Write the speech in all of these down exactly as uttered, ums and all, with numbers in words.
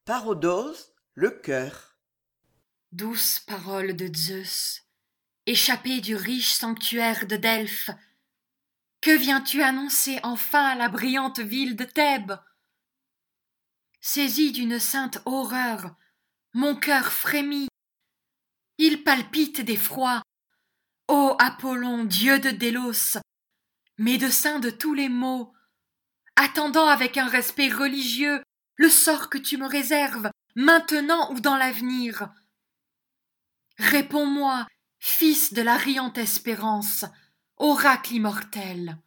Parodose, le cœur. Douce parole de Zeus, échappée du riche sanctuaire de Delphes, que viens-tu annoncer enfin à la brillante ville de Thèbes? Saisi d'une sainte horreur, mon cœur frémit, il palpite d'effroi. Ô Apollon, dieu de Délos, médecin de tous les maux, attendant avec un respect religieux le sort que tu me réserves, maintenant ou dans l'avenir. Réponds-moi, fils de la riante espérance, oracle immortel.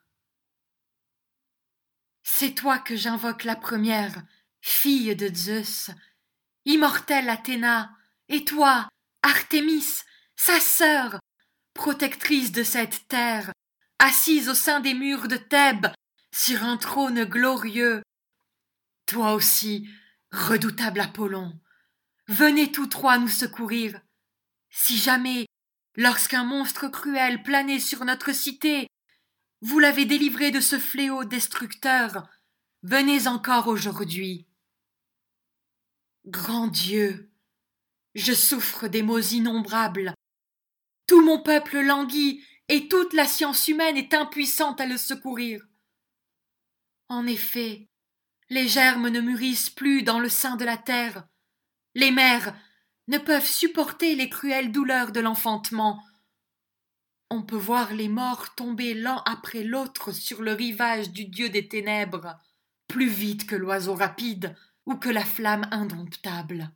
C'est toi que j'invoque la première, fille de Zeus, immortelle Athéna, et toi, Artémis, sa sœur, protectrice de cette terre, assise au sein des murs de Thèbes, sur un trône glorieux. Toi aussi, redoutable Apollon, venez tous trois nous secourir. Si jamais, lorsqu'un monstre cruel planait sur notre cité, vous l'avez délivré de ce fléau destructeur, venez encore aujourd'hui. Grand Dieu, je souffre des maux innombrables. Tout mon peuple languit et toute la science humaine est impuissante à le secourir. En effet, les germes ne mûrissent plus dans le sein de la terre. Les mères ne peuvent supporter les cruelles douleurs de l'enfantement. On peut voir les morts tomber l'un après l'autre sur le rivage du dieu des ténèbres, plus vite que l'oiseau rapide ou que la flamme indomptable.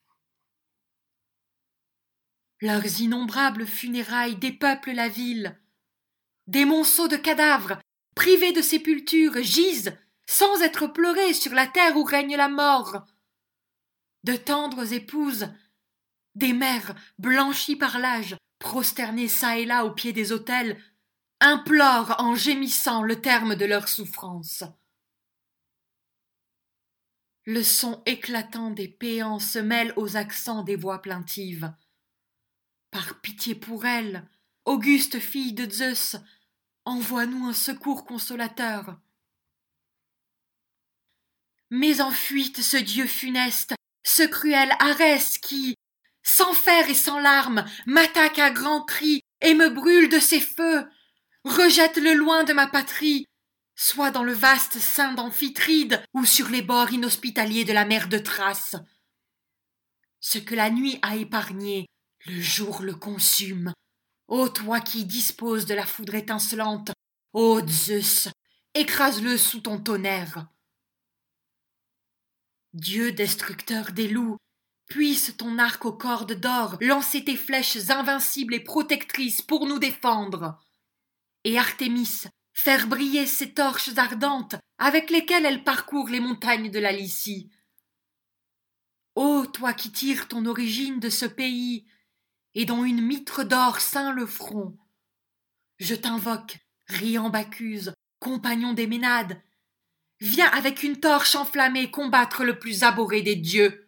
Leurs innombrables funérailles dépeuplent la ville. Des monceaux de cadavres, privés de sépulture, gisent, sans être pleurés, sur la terre où règne la mort. De tendres épouses, des mères blanchies par l'âge, prosternées çà et là au pied des autels, implorent en gémissant le terme de leur souffrance. Le son éclatant des péants se mêle aux accents des voix plaintives. Par pitié pour elles, auguste fille de Zeus, envoie-nous un secours consolateur. Mets en fuite ce dieu funeste, ce cruel Arès qui, sans fer et sans larmes, m'attaque à grands cris et me brûle de ses feux. Rejette-le loin de ma patrie, soit dans le vaste sein d'Amphitride ou sur les bords inhospitaliers de la mer de Thrace. Ce que la nuit a épargné, le jour le consume. Ô toi qui disposes de la foudre étincelante, ô Zeus, écrase-le sous ton tonnerre. Dieu destructeur des loups, puisse ton arc aux cordes d'or lancer tes flèches invincibles et protectrices pour nous défendre. Et Artémis, faire briller ses torches ardentes avec lesquelles elle parcourt les montagnes de la Lycie. Ô toi qui tires ton origine de ce pays et dont une mitre d'or ceint le front, je t'invoque, riant Bacchus, compagnon des Ménades, viens avec une torche enflammée combattre le plus abhorré des dieux.